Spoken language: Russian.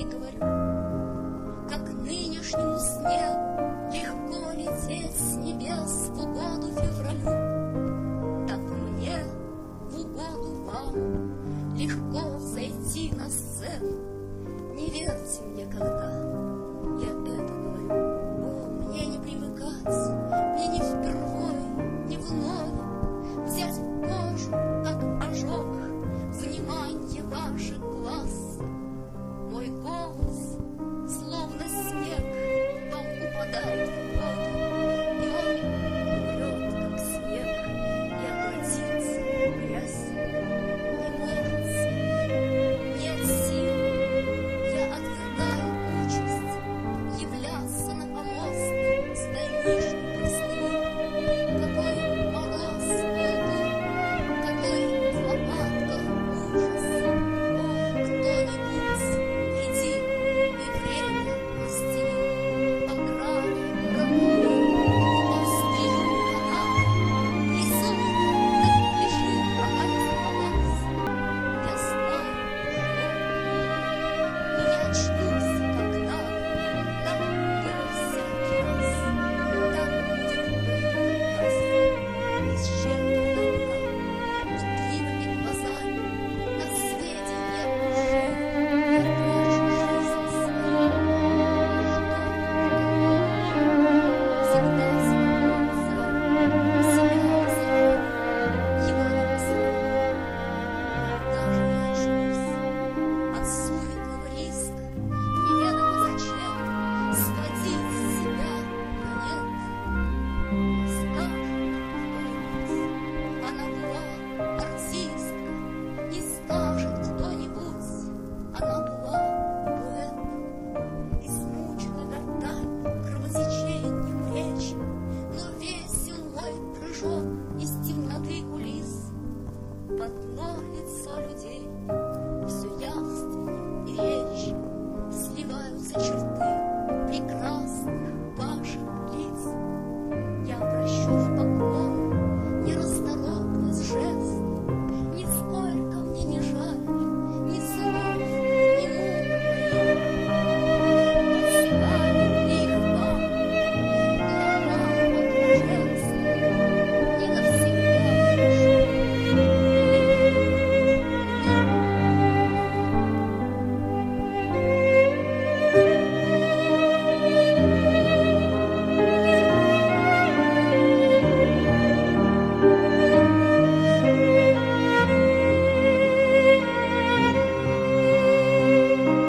ей говорю: как нынешнему снегу легко лететь с небес в угоду февралю, так мне в угоду вам легко взойти на сцену. Не верьте мне, когда я это говорю. О, мне не привыкать, мне не впервой, не вновь взять кожу, как ожог, вниманье ваших глаз. Мой голос, словно снег, вам упадает в воду, и он умрет, как снег, и обратится в грязь. Не можете, нет сил, я отвергаю участь являться на помост с дальнейшей простыни. Какой мороз был, какой в лопатках ужас. О, кто-нибудь, приди и время растяни. По грани равнины, по вспыху канала, рисуй, так лежи, опять попалась. Я знаю, но я очнусь, когда так было всякий раз. Так будет в этот раз. Исчерпана рука, пытливыми глазами, на свете нет души, я прячу жизнь свою. Всегда спокойно себя изображаю, его не посылаю. Когда же я очнусь от суетного риска, неведомо зачем сводить себя на нет? Скажет кто-нибудь, она была артистка. Не скажет кто-нибудь, она была поэт. Измучена гортань кровотечением речи, но весел мой прыжок из темноты кулис. В одно лицо людей все